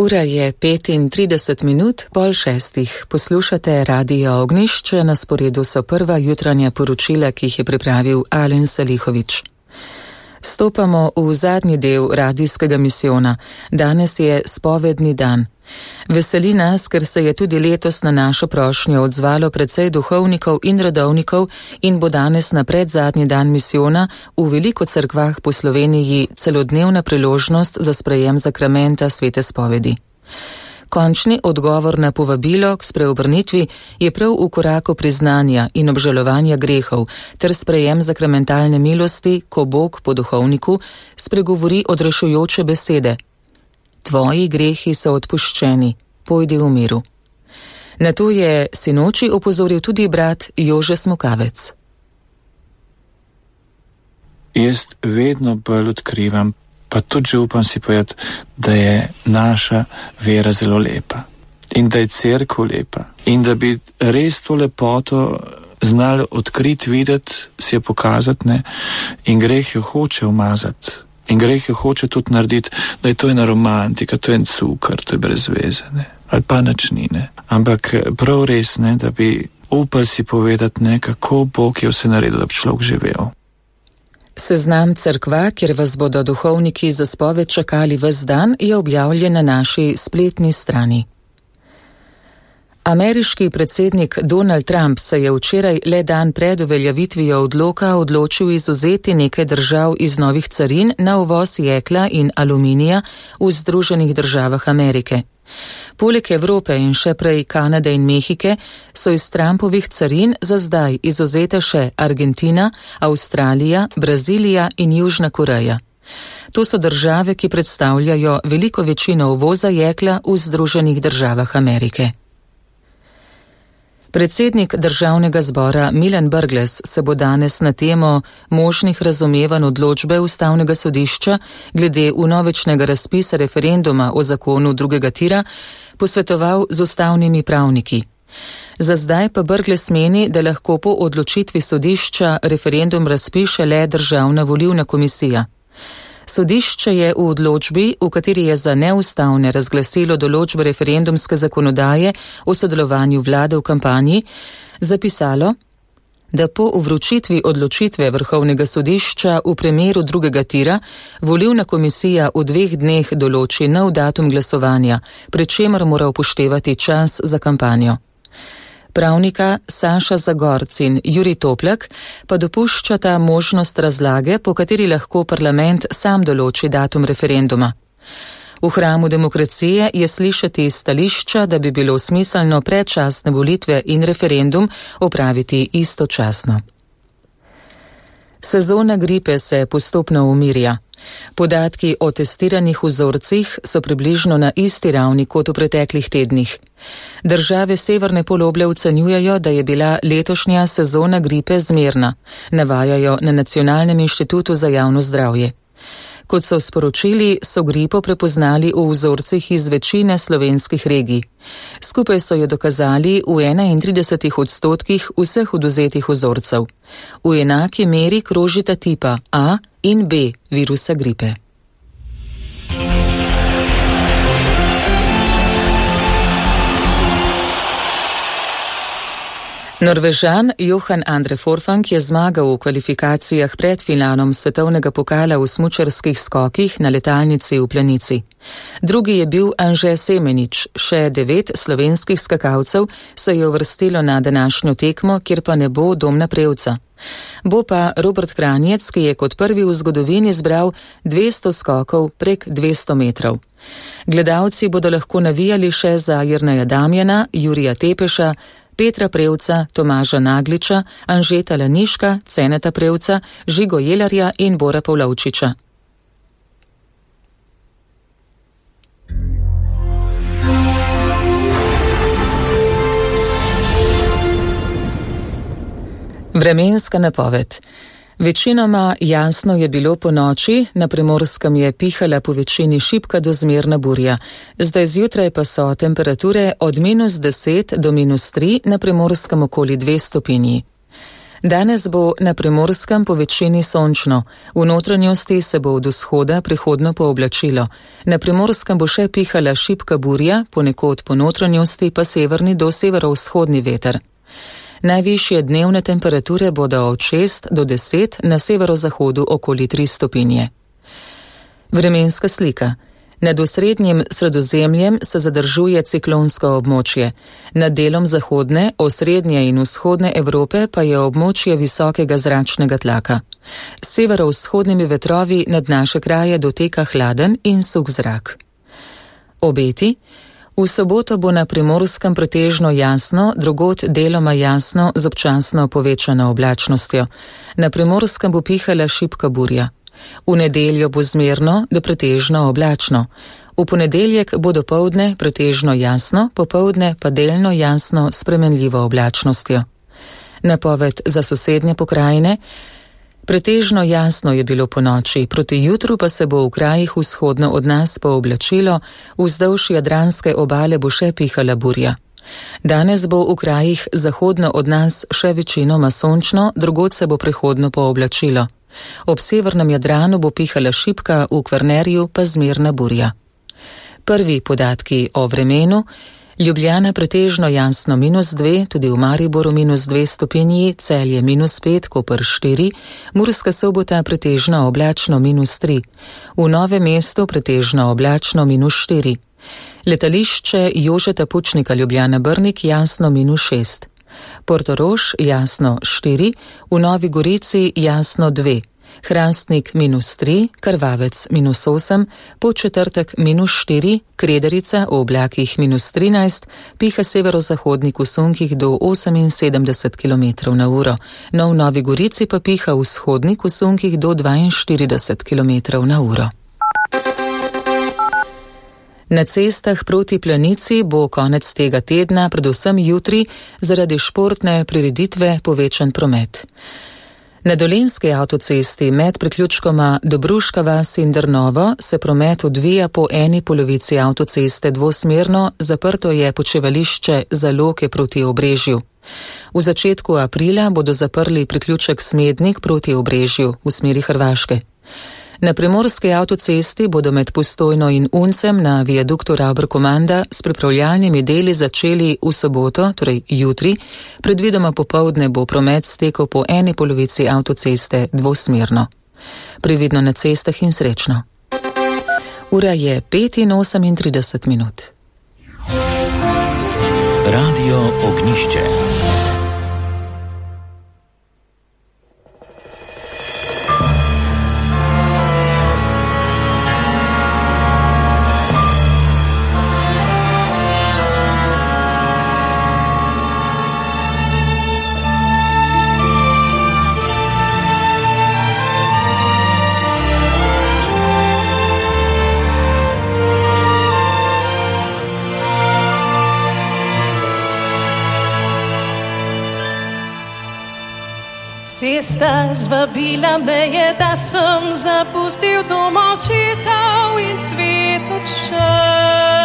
Ura je 35:35. Poslušate Radio Ognjišče, na sporedu so prva jutranja poročila, ki jih je pripravil Alen Salihovič. Stopamo v zadnji del radijskega misijona. Danes je spovedni dan. Veseli nas, ker se je tudi letos na našo prošnjo odzvalo precej duhovnikov in redovnikov in bo danes na predzadnji dan misijona v veliko cerkvah po Sloveniji celodnevna priložnost za sprejem zakramenta svete spovedi. Končni odgovor na povabilo k spreobrnitvi je prav v koraku priznanja in obžalovanja grehov ter sprejem zakramentalne milosti, ko Bog po duhovniku spregovori odrešujoče besede: Tvoji grehi so odpuščeni, pojdi v miru. Na to je sinoči opozoril tudi brat Jože Smokavec. Jaz vedno bolj odkrivam, pa tudi že upam si povedati, da je naša vera zelo lepa in da je cerkev lepa in da bi res to lepoto znali odkriti, videti, si je pokazati, ne? In greh jo hoče umazati. In greh jo hoče tudi narediti, da je to ena romantika, to je en cukor, to je brez veze, ne? Ali pa načnine. Ampak prav res, ne, da bi upali si povedati, ne, kako Bog je vse naredil, da bi človek živel. Seznam cerkva, kjer vas bodo duhovniki za spoved čakali ves dan, je objavljen na naši spletni strani. Ameriški predsednik Donald Trump se je včeraj le dan pred uveljavitvijo odloka odločil izvzeti nekaj držav iz novih carin na uvoz jekla in aluminija v Združenih državah Amerike. Poleg Evrope in še prej Kanade in Mehike so iz Trumpovih carin za zdaj izvzete še Argentina, Avstralija, Brazilija in Južna Koreja. To so države, ki predstavljajo veliko večino uvoza jekla v Združenih državah Amerike. Predsednik državnega zbora Milan Brglez se bo danes na temo možnih razumevanj odločbe Ustavnega sodišča glede vnovičnega razpisa referenduma o zakonu drugega tira posvetoval z ustavnimi pravniki. Za zdaj pa Brglez meni, da lahko po odločitvi sodišča referendum razpiše le Državna volilna komisija. Sodišče je v odločbi, v kateri je za neustavne razglasilo določbe referendumske zakonodaje o sodelovanju vlade v kampanji, zapisalo, da po vročitvi odločitve Vrhovnega sodišča v primeru drugega tira volilna komisija v 2 dneh določi nov datum glasovanja, pri čemer mora upoštevati čas za kampanjo. Pravnika Saša Zagorc in Jurij Toplak pa dopuščata možnost razlage, po kateri lahko parlament sam določi datum referenduma. V hramu demokracije je slišati stališča, da bi bilo smiselno predčasne volitve in referendum opraviti istočasno. Sezona gripe se postopno umirja. Podatki o testiranih vzorcih so približno na isti ravni kot v preteklih tednih. Države severne poloble ocenjujejo, da je bila letošnja sezona gripe zmerna, navajajo na Nacionalnem inštitutu za javno zdravje. Kot so sporočili, so gripo prepoznali v vzorcih iz večine slovenskih regij. Skupaj so jo dokazali v 31% vseh odvzetih vzorcev. V enaki meri krožita tipa A in B virusa gripe. Norvežan Johan Andre Forfang je zmagal v kvalifikacijah pred finalom svetovnega pokala v smučarskih skokih na letalnici v Planici. Drugi je bil Anže Semenič, še 9 slovenskih skakalcev se je uvrstilo na današnjo tekmo, kjer pa ne bo Domna Prevca. Bo pa Robert Kranjec, ki je kot prvi v zgodovini zbral 200 skokov prek 200 metrov. Gledalci bodo lahko navijali še za Jerneja Damjana, Jurija Tepeša, Petra Prevca, Tomaža Nagliča, Anžeta Laniška, Ceneta Prevca, Žigo Jelarja in Bora Pavlovčiča. Vremenska napoved. Večinoma jasno je bilo po noči, na Primorskem je pihala po večini šibka do zmerna burja. Zdaj zjutraj pa so temperature od -10 do -3, na Primorskem okoli 2 stopinji. Danes bo na Primorskem po večini sončno, v notranjosti se bo od vzhoda prihodno pooblačilo. Na Primorskem bo še pihala šibka burja, ponekod po notranjosti pa severni do severovzhodni veter. Najvišje dnevne temperature bodo od 6 do 10, na severozahodu okoli 3 stopinje. Vremenska slika. Nad osrednjim Sredozemljem se zadržuje ciklonsko območje. Nad delom zahodne, osrednje in vzhodne Evrope pa je območje visokega zračnega tlaka. S severovzhodnimi vetrovi nad naše kraje doteka hladen in suh zrak. Obeti. V soboto bo na Primorskem pretežno jasno, drugod deloma jasno z občasno povečano oblačnostjo. Na Primorskem bo pihala šibka burja. V nedeljo bo zmerno do pretežno oblačno. V ponedeljek bo dopoldne pretežno jasno, popoldne pa delno jasno s spremenljivo oblačnostjo. Napoved za sosednje pokrajine. Pretežno jasno je bilo ponoči, proti jutru pa se bo v krajih vzhodno od nas pooblačilo, vzdolž jadranske obale bo še pihala burja. Danes bo v krajih zahodno od nas še večinoma sončno, drugod se bo prehodno pooblačilo. Ob severnem Jadranu bo pihala šibka, v Kvarnerju pa zmerna burja. Prvi podatki o vremenu. Ljubljana pretežno jasno -2, tudi v Mariboru -2 stopinji, Celje -5, Koper 4, Murska Sobota pretežno oblačno -3, v Novem mestu pretežno oblačno -4. Letališče Jožeta Pučnika Ljubljana Brnik jasno -6. Portorož jasno 4, v Novi Gorici jasno 2, Hrastnik -3, Krvavec -8, Podčetrtek -4, Krederica v oblakih -13, piha severozahodnik v sunkih do 78 km/h, no v Novi Gorici pa piha vzhodnik v sunkih do 42 km/h. Na cestah proti Planici bo konec tega tedna, predvsem jutri, zaradi športne prireditve povečan promet. Na Dolenjski avtocesti med priključkoma Dobruška vas in Drnovo se promet odvija po eni polovici avtoceste dvosmerno, zaprto je počivališče Zaloke proti Obrežju. V začetku aprila bodo zaprli priključek Smednik proti Obrežju v smeri Hrvaške. Na primorski avtocesti bodo med Postojno in Uncem na viaduktu Ravber-Komanda s pripravljalnimi deli začeli v soboto, torej jutri, predvidoma popoldne bo promet stekel po eni polovici avtoceste dvosmerno. Previdno na cestah in srečno. Ura je 5:38. Radio Ognišče. Cesta zvabila me je, da sem zapustil dom očetov in svet odšel.